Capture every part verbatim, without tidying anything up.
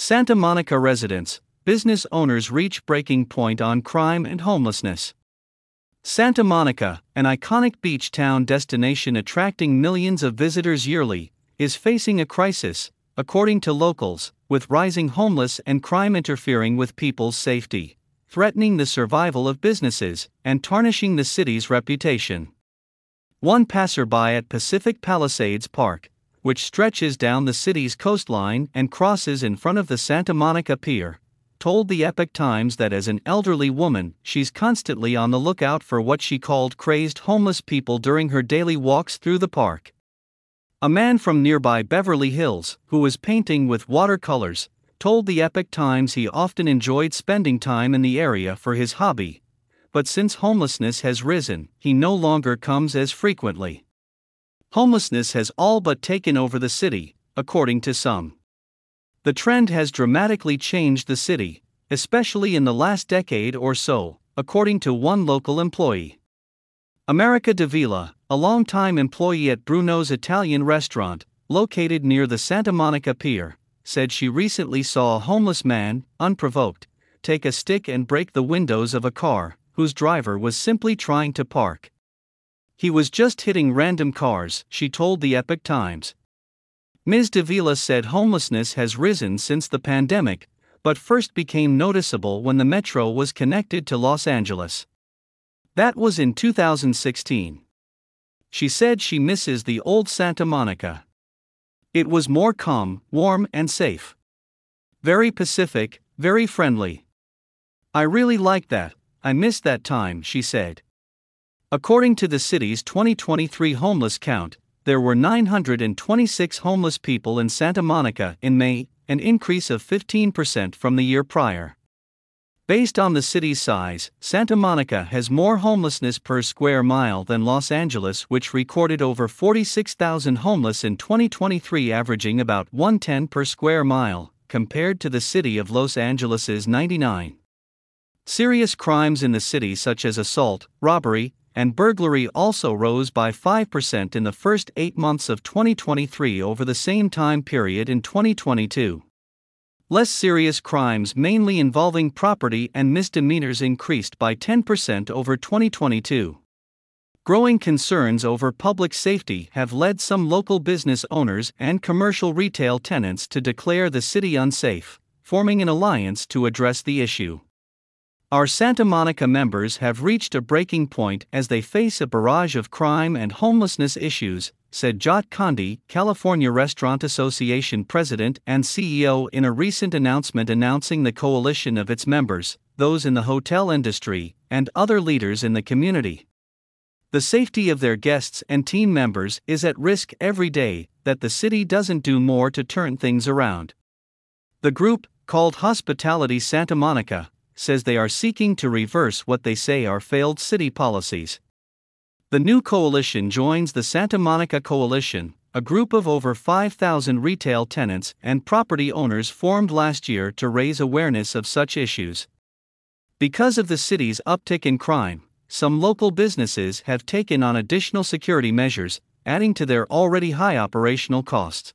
Santa Monica residents, business owners reach breaking point on crime and homelessness. Santa Monica, an iconic beach town destination attracting millions of visitors yearly, is facing a crisis, according to locals, with rising homeless and crime interfering with people's safety, threatening the survival of businesses, and tarnishing the city's reputation. One passerby at Pacific Palisades Park, which stretches down the city's coastline and crosses in front of the Santa Monica Pier, told the Epoch Times that as an elderly woman, she's constantly on the lookout for what she called crazed homeless people during her daily walks through the park. A man from nearby Beverly Hills, who was painting with watercolors, told the Epoch Times he often enjoyed spending time in the area for his hobby, but since homelessness has risen, he no longer comes as frequently. Homelessness has all but taken over the city, according to some. The trend has dramatically changed the city, especially in the last decade or so, according to one local employee. America Davila, a longtime employee at Bruno's Italian restaurant, located near the Santa Monica Pier, said she recently saw a homeless man, unprovoked, take a stick and break the windows of a car, whose driver was simply trying to park. He was just hitting random cars, she told the Epoch Times. Miz Davila said homelessness has risen since the pandemic, but first became noticeable when the metro was connected to Los Angeles. That was in two thousand sixteen. She said she misses the old Santa Monica. It was more calm, warm, and safe. Very Pacific, very friendly. I really liked that, I missed that time, she said. According to the city's twenty twenty-three homeless count, there were nine hundred twenty-six homeless people in Santa Monica in May, an increase of fifteen percent from the year prior. Based on the city's size, Santa Monica has more homelessness per square mile than Los Angeles, which recorded over forty-six thousand homeless in twenty twenty-three, averaging about one hundred ten per square mile, compared to the city of Los Angeles's ninety-nine. Serious crimes in the city such as assault, robbery, and burglary also rose by five percent in the first eight months of twenty twenty-three over the same time period in twenty twenty-two. Less serious crimes, mainly involving property and misdemeanors, increased by ten percent over twenty twenty-two. Growing concerns over public safety have led some local business owners and commercial retail tenants to declare the city unsafe, forming an alliance to address the issue. Our Santa Monica members have reached a breaking point as they face a barrage of crime and homelessness issues, said Jot Condi, California Restaurant Association president and C E O, in a recent announcement announcing the coalition of its members, those in the hotel industry, and other leaders in the community. The safety of their guests and team members is at risk every day that the city doesn't do more to turn things around. The group, called Hospitality Santa Monica, says they are seeking to reverse what they say are failed city policies. The new coalition joins the Santa Monica Coalition, a group of over five thousand retail tenants and property owners formed last year to raise awareness of such issues. Because of the city's uptick in crime, some local businesses have taken on additional security measures, adding to their already high operational costs.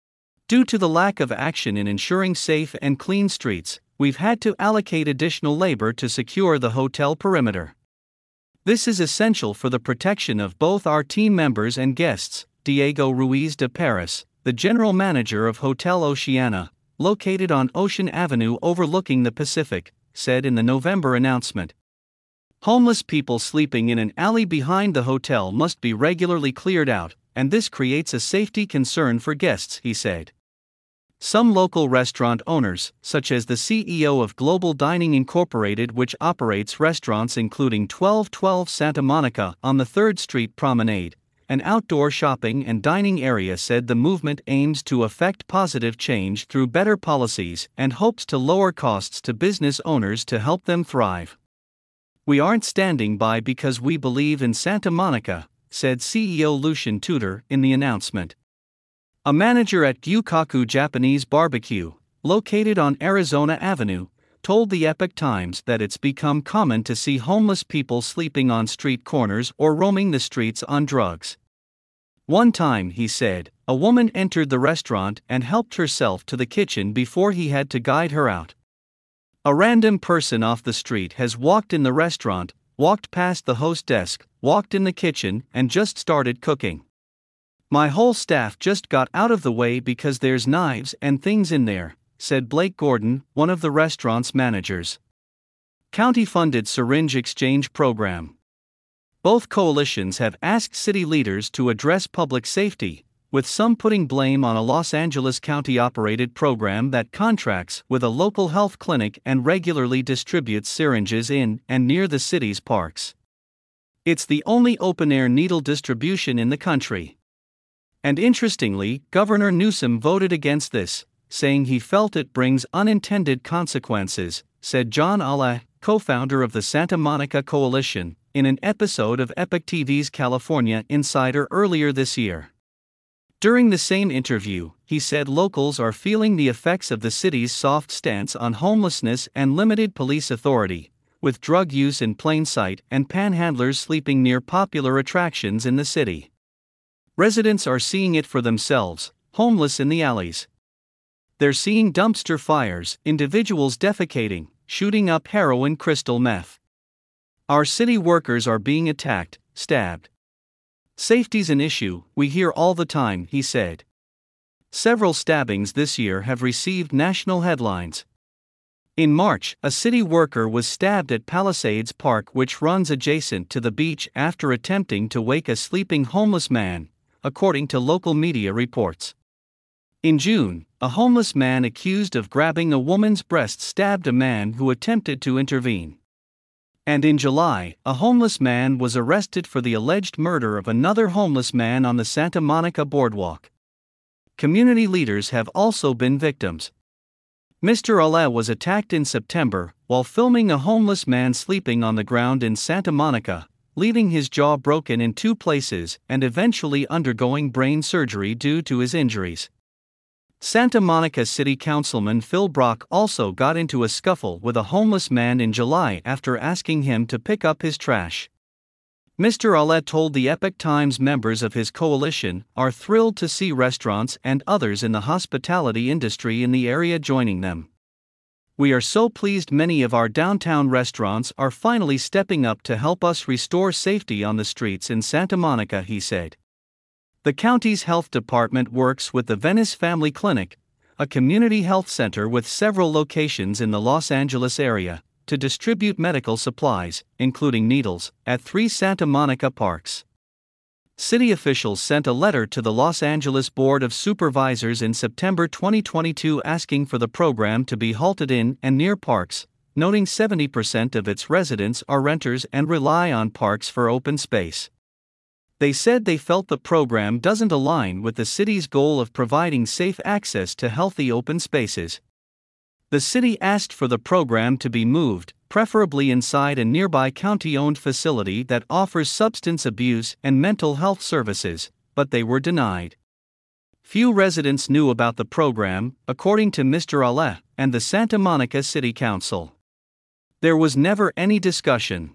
Due to the lack of action in ensuring safe and clean streets, we've had to allocate additional labor to secure the hotel perimeter. This is essential for the protection of both our team members and guests, Diego Ruiz de Paris, the general manager of Hotel Oceana, located on Ocean Avenue overlooking the Pacific, said in the November announcement. Homeless people sleeping in an alley behind the hotel must be regularly cleared out, and this creates a safety concern for guests, he said. Some local restaurant owners, such as the C E O of Global Dining Incorporated, which operates restaurants including twelve twelve Santa Monica on the third Street Promenade, an outdoor shopping and dining area, said the movement aims to effect positive change through better policies and hopes to lower costs to business owners to help them thrive. We aren't standing by because we believe in Santa Monica, said C E O Lucian Tudor in the announcement. A manager at Gyukaku Japanese Barbecue, located on Arizona Avenue, told the Epoch Times that it's become common to see homeless people sleeping on street corners or roaming the streets on drugs. One time, he said, a woman entered the restaurant and helped herself to the kitchen before he had to guide her out. A random person off the street has walked in the restaurant, walked past the host desk, walked in the kitchen, and just started cooking. My whole staff just got out of the way because there's knives and things in there, said Blake Gordon, one of the restaurant's managers. County-funded syringe exchange program. Both coalitions have asked city leaders to address public safety, with some putting blame on a Los Angeles County-operated program that contracts with a local health clinic and regularly distributes syringes in and near the city's parks. It's the only open-air needle distribution in the country. And interestingly, Governor Newsom voted against this, saying he felt it brings unintended consequences, said John Alla, co-founder of the Santa Monica Coalition, in an episode of Epoch T V's California Insider earlier this year. During the same interview, he said locals are feeling the effects of the city's soft stance on homelessness and limited police authority, with drug use in plain sight and panhandlers sleeping near popular attractions in the city. Residents are seeing it for themselves, homeless in the alleys. They're seeing dumpster fires, individuals defecating, shooting up heroin crystal meth. Our city workers are being attacked, stabbed. Safety's an issue, we hear all the time, he said. Several stabbings this year have received national headlines. In March, a city worker was stabbed at Palisades Park, which runs adjacent to the beach, after attempting to wake a sleeping homeless man, according to local media reports. In June, a homeless man accused of grabbing a woman's breast stabbed a man who attempted to intervene. And in July, a homeless man was arrested for the alleged murder of another homeless man on the Santa Monica boardwalk. Community leaders have also been victims. Mister Alla was attacked in September while filming a homeless man sleeping on the ground in Santa Monica, leaving his jaw broken in two places and eventually undergoing brain surgery due to his injuries. Santa Monica City Councilman Phil Brock also got into a scuffle with a homeless man in July after asking him to pick up his trash. Mister Alla told the Epoch Times members of his coalition are thrilled to see restaurants and others in the hospitality industry in the area joining them. We are so pleased many of our downtown restaurants are finally stepping up to help us restore safety on the streets in Santa Monica, he said. The county's health department works with the Venice Family Clinic, a community health center with several locations in the Los Angeles area, to distribute medical supplies, including needles, at three Santa Monica parks. City officials sent a letter to the Los Angeles Board of Supervisors in September twenty twenty-two asking for the program to be halted in and near parks, noting seventy percent of its residents are renters and rely on parks for open space. They said they felt the program doesn't align with the city's goal of providing safe access to healthy open spaces. The city asked for the program to be moved, preferably inside a nearby county-owned facility that offers substance abuse and mental health services, but they were denied. Few residents knew about the program, according to Mister Alla and the Santa Monica City Council. There was never any discussion.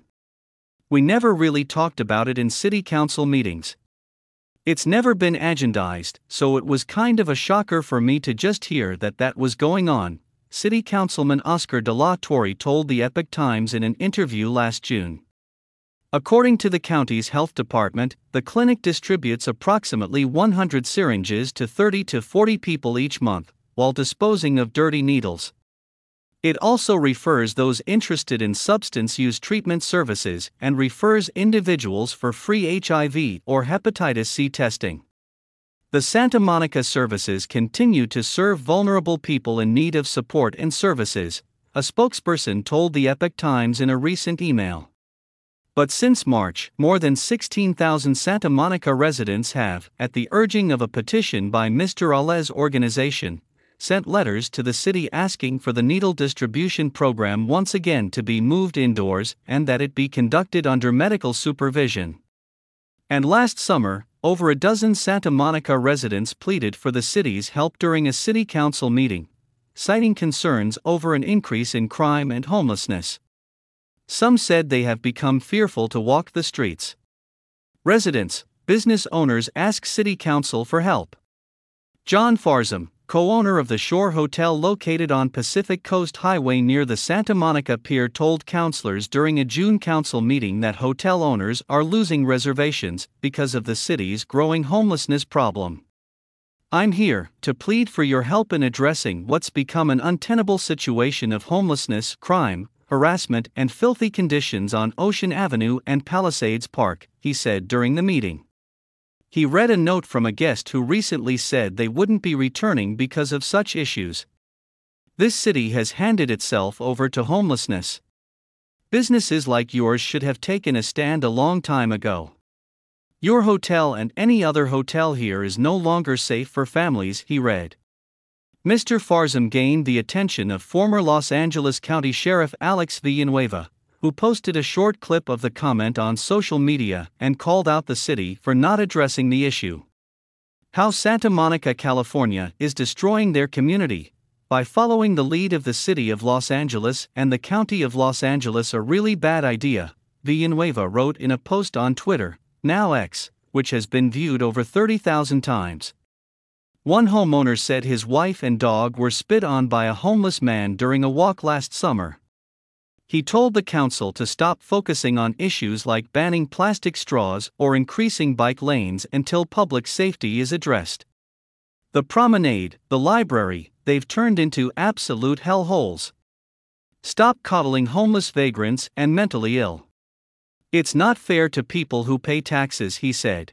We never really talked about it in city council meetings. It's never been agendized, so it was kind of a shocker for me to just hear that that was going on, City Councilman Oscar De La Torre told the Epoch Times in an interview last June. According to the county's health department, the clinic distributes approximately one hundred syringes to thirty to forty people each month, while disposing of dirty needles. It also refers those interested in substance use treatment services and refers individuals for free H I V or hepatitis C testing. The Santa Monica services continue to serve vulnerable people in need of support and services, a spokesperson told the Epoch Times in a recent email. But since March, more than sixteen thousand Santa Monica residents have, at the urging of a petition by Mister Alla's organization, sent letters to the city asking for the needle distribution program once again to be moved indoors and that it be conducted under medical supervision. And last summer, over a dozen Santa Monica residents pleaded for the city's help during a city council meeting, citing concerns over an increase in crime and homelessness. Some said they have become fearful to walk the streets. Residents, business owners ask city council for help. John Farzam, co-owner of the Shore Hotel located on Pacific Coast Highway near the Santa Monica Pier, told councilors during a June council meeting that hotel owners are losing reservations because of the city's growing homelessness problem. "I'm here to plead for your help in addressing what's become an untenable situation of homelessness, crime, harassment, and filthy conditions on Ocean Avenue and Palisades Park," he said during the meeting. He read a note from a guest who recently said they wouldn't be returning because of such issues. "This city has handed itself over to homelessness. Businesses like yours should have taken a stand a long time ago. Your hotel and any other hotel here is no longer safe for families," he read. Mister Farzam gained the attention of former Los Angeles County Sheriff Alex Villanueva, who posted a short clip of the comment on social media and called out the city for not addressing the issue. How Santa Monica, California, is destroying their community by following the lead of the city of Los Angeles and the county of Los Angeles, a really bad idea, Villanueva wrote in a post on Twitter, now X, which has been viewed over thirty thousand times. One homeowner said his wife and dog were spit on by a homeless man during a walk last summer. He told the council to stop focusing on issues like banning plastic straws or increasing bike lanes until public safety is addressed. The promenade, the library, they've turned into absolute hellholes. Stop coddling homeless vagrants and mentally ill. It's not fair to people who pay taxes, he said.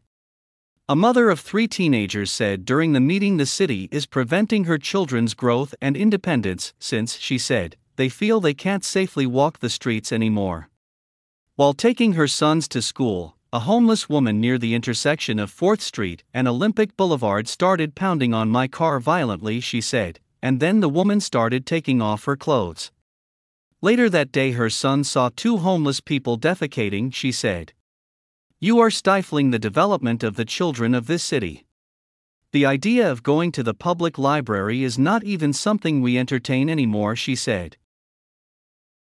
A mother of three teenagers said during the meeting the city is preventing her children's growth and independence since, she said, they feel they can't safely walk the streets anymore. While taking her sons to school, a homeless woman near the intersection of fourth Street and Olympic Boulevard started pounding on my car violently, she said, and then the woman started taking off her clothes. Later that day her son saw two homeless people defecating, she said. "You are stifling the development of the children of this city. The idea of going to the public library is not even something we entertain anymore," she said.